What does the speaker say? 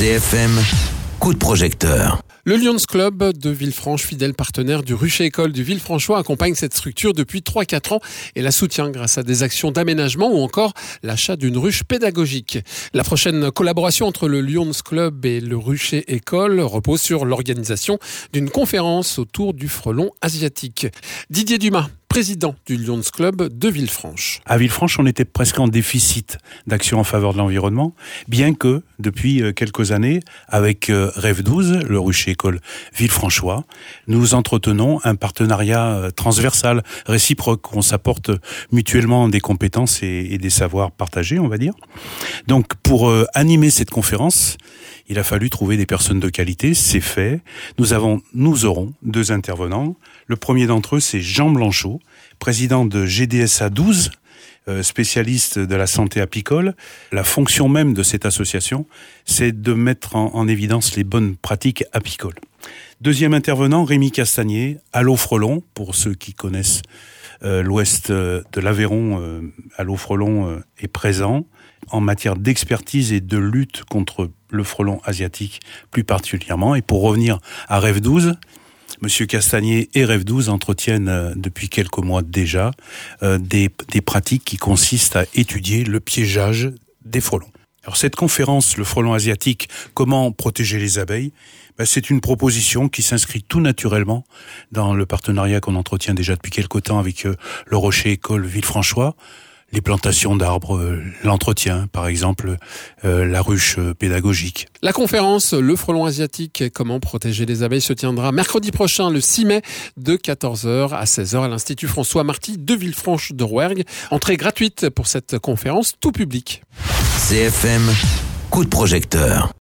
CFM, coup de projecteur. Le Lions Club de Villefranche, fidèle partenaire du Rucher École du Villefranchois, accompagne cette structure depuis 3-4 ans et la soutient grâce à des actions d'aménagement ou encore l'achat d'une ruche pédagogique. La prochaine collaboration entre le Lions Club et le Rucher École repose sur l'organisation d'une conférence autour du frelon asiatique. Didier Dumas, président du Lions Club de Villefranche. À Villefranche, on était presque en déficit d'action en faveur de l'environnement, bien que, depuis quelques années, avec Rêve 12, le Rucher École Villefranchois, nous entretenons un partenariat transversal, réciproque, où on s'apporte mutuellement des compétences et des savoirs partagés, on va dire. Donc, pour animer cette conférence, il a fallu trouver des personnes de qualité, c'est fait. Nous aurons 2 intervenants. Le premier d'entre eux, c'est Jean Blanchot, président de GDSA 12, spécialiste de la santé apicole. La fonction même de cette association, c'est de mettre en évidence les bonnes pratiques apicoles. Deuxième intervenant, Rémi Castagnier, Allo Frelon, pour ceux qui connaissent l'ouest de l'Aveyron, Allo Frelon est présent en matière d'expertise et de lutte contre le frelon asiatique plus particulièrement. Et pour revenir à Rêve 12, Monsieur Castagnier et Rêve 12 entretiennent depuis quelques mois déjà des pratiques qui consistent à étudier le piégeage des frelons. Alors cette conférence, le frelon asiatique, comment protéger les abeilles, c'est une proposition qui s'inscrit tout naturellement dans le partenariat qu'on entretient déjà depuis quelque temps avec le Rucher École Villefranchois. Les plantations d'arbres, l'entretien, par exemple, la ruche pédagogique. La conférence Le frelon asiatique, comment protéger les abeilles, se tiendra mercredi prochain, le 6 mai, de 14h à 16h à l'Institut François Marty de Villefranche de Rouergue. Entrée gratuite pour cette conférence, tout public. CFM, coup de projecteur.